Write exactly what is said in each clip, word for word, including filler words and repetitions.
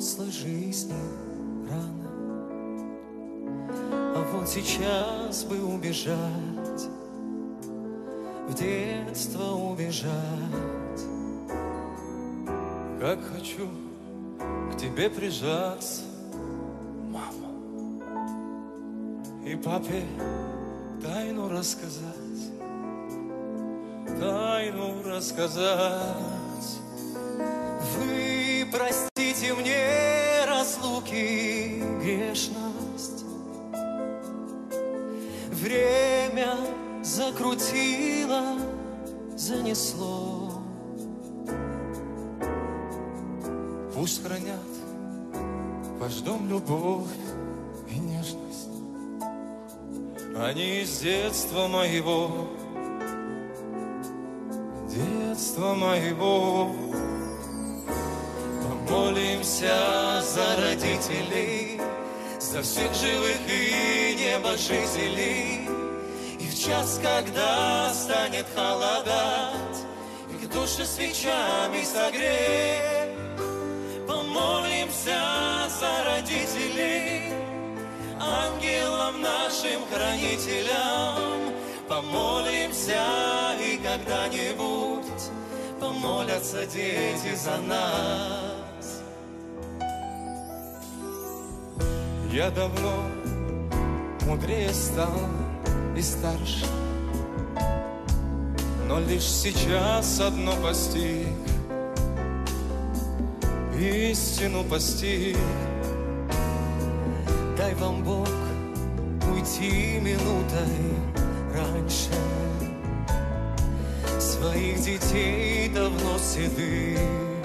взрослой жизни рано. А вот сейчас бы убежать, в детство убежать. Как хочу к тебе прижаться, мама, и папе тайну рассказать, тайну рассказать. Вы простите мне разлуки, грешность. Время закрутило, занесло. Пусть хранят ваш дом любовь и нежность. Они из детства моего, детства моего. Помолимся за родителей, за всех живых и небожителей. И в час, когда станет холодать, их души свечами согрей. Помолимся за родителей, ангелам нашим хранителям. Помолимся, и когда-нибудь помолятся дети за нас. Я давно мудрее стал и старше, но лишь сейчас одно постиг, истину постиг. Дай вам Бог уйти минутой раньше. Своих детей давно седых,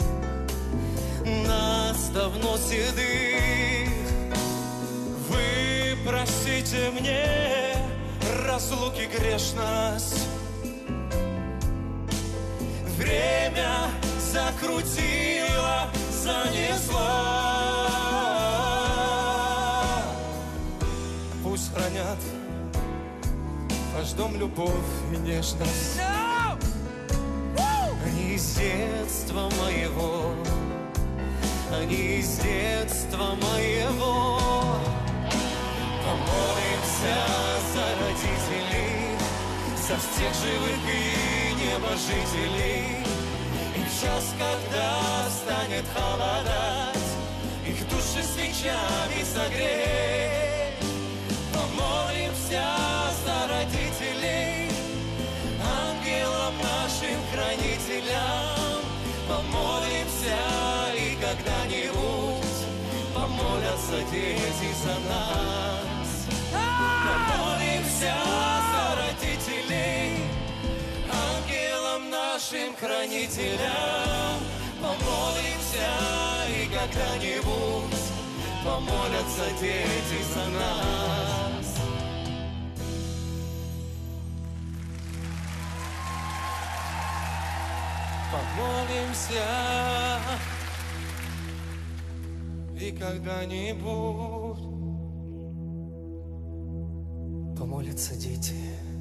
нас давно седых. Вы простите мне разлуки, грешность. Время закрутило, занесло. Пусть хранят ваш дом любовь и нежность. Они из детства моего, они из детства моего. Помолимся за родителей, за всех живых и небожителей. И в час, когда станет холодать, их души свечами согрей. Помолимся за родителей, ангелам нашим хранителям. Помолимся, и когда-нибудь помолятся дети за нас. Помолимся за родителей, ангелам нашим хранителям. Помолимся, и когда-нибудь помолятся дети за нас. Помолимся, и когда-нибудь Помолятся дети.